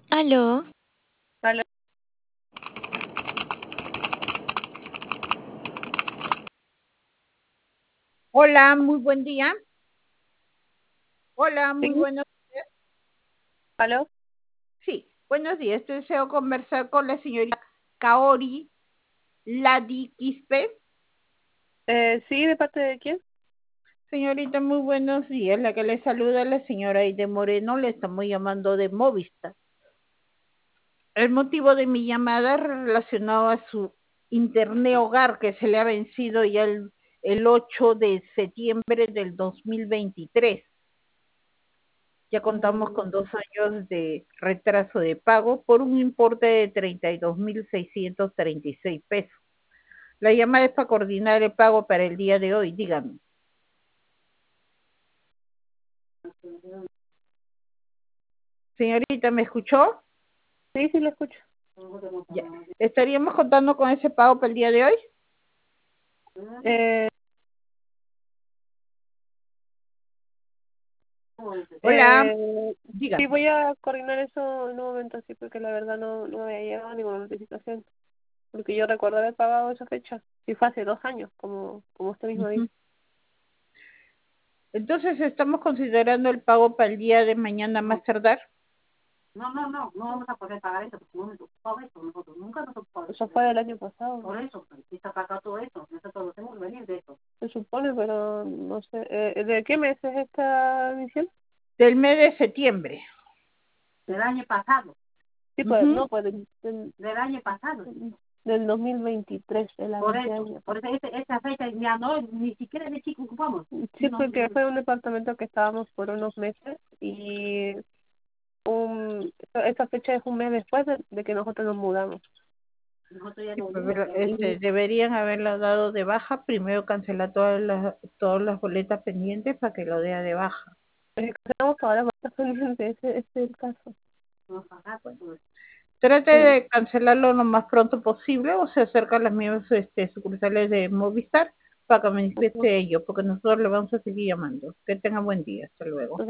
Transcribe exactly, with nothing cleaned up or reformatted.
Aló, Aló. Hola, muy buen día. Hola, muy Sí, buenos. aló. Sí, buenos días. Deseo conversar con la señorita Kaori Ladi Quispe. Eh, sí, ¿de parte de quién? Señorita, muy buenos días. La que le saluda es la señora Aide Moreno. Le estamos llamando de Movistar. El motivo de mi llamada es relacionado a su internet hogar que se le ha vencido ya el, el ocho de septiembre del dos mil veintitrés. Ya contamos Mm, con dos años de retraso de pago por un importe de treinta y dos mil seiscientos treinta y seis pesos. La llamada es para coordinar el pago para el día de hoy, dígame. Señorita, ¿me escuchó? Sí, sí, lo escucho. Ya. ¿Estaríamos contando con ese pago para el día de hoy? Eh, Hola, eh, sí, dígame. voy a coordinar eso en un momento, sí, porque la verdad no, no me había llegado ninguna notificación. Porque yo recuerdo haber pagado esa fecha. Sí, fue hace dos años, como, como usted mismo dice. Ujú. Entonces, ¿estamos considerando el pago para el día de mañana más tardar? No, no, no, no vamos a poder pagar eso, porque no nos ocupaba eso, nosotros nunca nos ocupamos Eso fue del año pasado. por eso, pues, si está pagado todo eso, nosotros lo tenemos que venir de eso. Se supone, pero no sé. Eh, ¿de qué mes es esta emisión? Del mes de septiembre. Del año pasado, Sí, pues, Ujú. no, pues del, del, del año pasado. del dos mil veintitrés, el Por año. eso, por eso ese- esa fecha ya no, ni siquiera de chico ocupamos. Sí, No, porque fue un departamento que estábamos por unos meses y un, esa fecha es un mes después de, de que nosotros nos mudamos. nosotros ya Sí, no pues, venimos. pero, Y este, deberían haberlo dado de baja, primero cancelar todas las, todas las boletas pendientes para que lo dé de baja. eh, tenemos todas las boletas pendientes, ese, ese es el caso. No pagar, pues, Trate Sí, de cancelarlo lo más pronto posible o se acerca a las mismas este, sucursales de Movistar para que ujú. manifieste ello, porque nosotros le vamos a seguir llamando. Que tenga buen día. Hasta luego.